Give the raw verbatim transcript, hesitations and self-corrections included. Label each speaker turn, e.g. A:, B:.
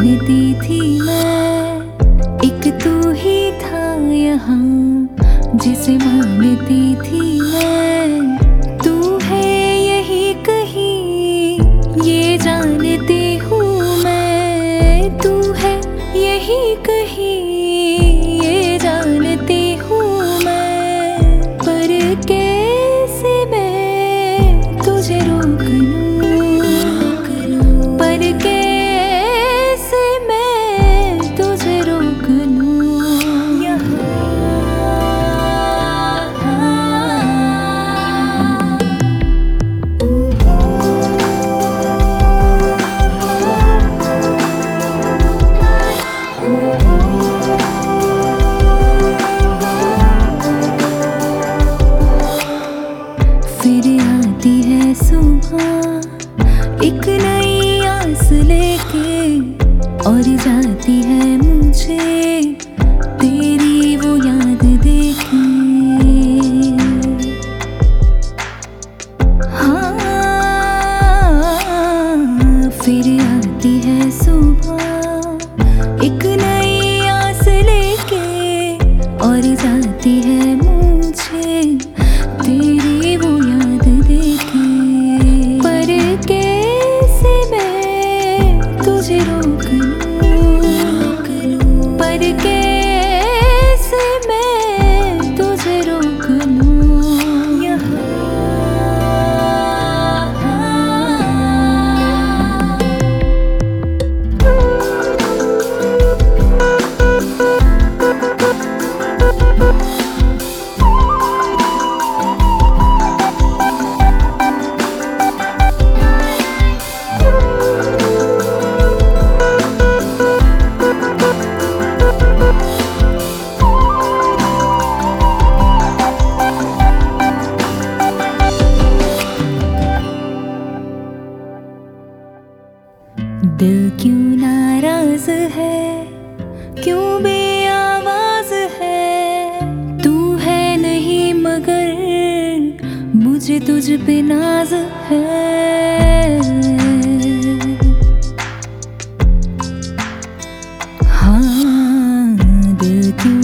A: जानती थी मैं, एक तू ही था यहाँ जिसे मानती थी मैं। तू है यही कहीं ये जानती हूँ मैं, तू है यही कहीं ये जानती हूँ मैं। पर कैसे मैं तुझे रोक लूँ, पर कैसे मैं तुझे रोक लूँ। यहाँ फिर आती है सुबह एक नई आस लेके, और जाती है मुझे तेरी वो याद देके। हाँ, फिर आती है सुबह एक नई आस लेके, और जाती है मुझे तेरी वो याद देके। पर कैसे मैं तुझे रोक लूँ, पर कैसे मैं तुझे रोक लूँ। यहाँ दिल क्यों नाराज है, क्यों बेआवाज है। तू है नहीं मगर मुझे तुझ पे नाज है। हाँ, दिल क्यों